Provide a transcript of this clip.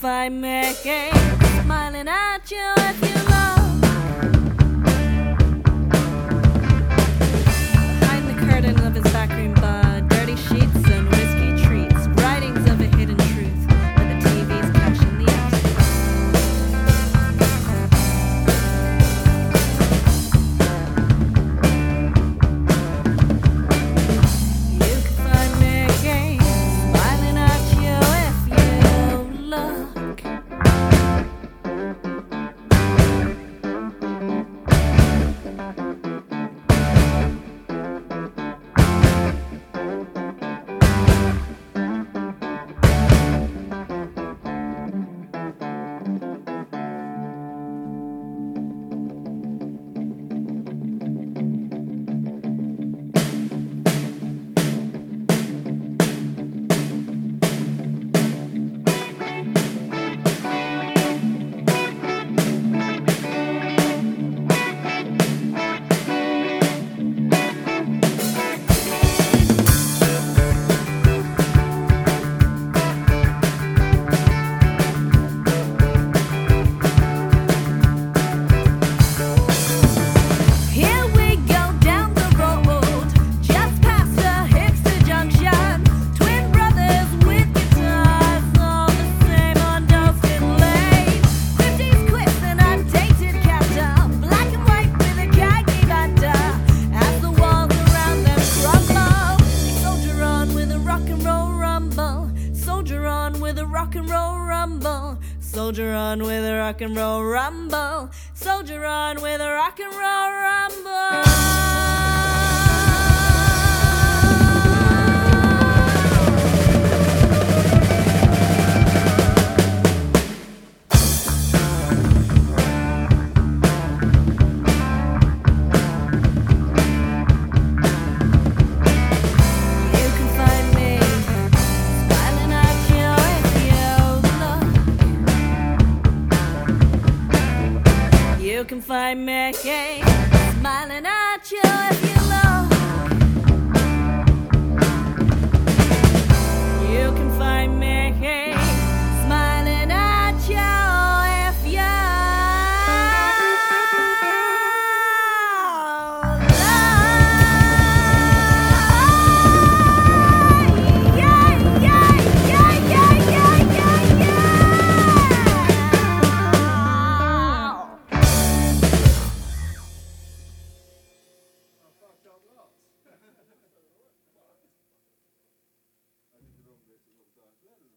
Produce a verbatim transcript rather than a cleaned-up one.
find me smiling at you if you love. Behind the curtain of his backroom bar, dirty sheets and whiskey treats, writings of a hidden truth, where the T V's catching the Soldier on with a rock and roll rumble. Soldier on with a rock and roll rumble. You can find me smiling at you if you look. You can find me smiling at you if you look. Yeah, yeah, yeah, yeah, yeah, yeah, yeah. I think the wrong bit at the wrong time.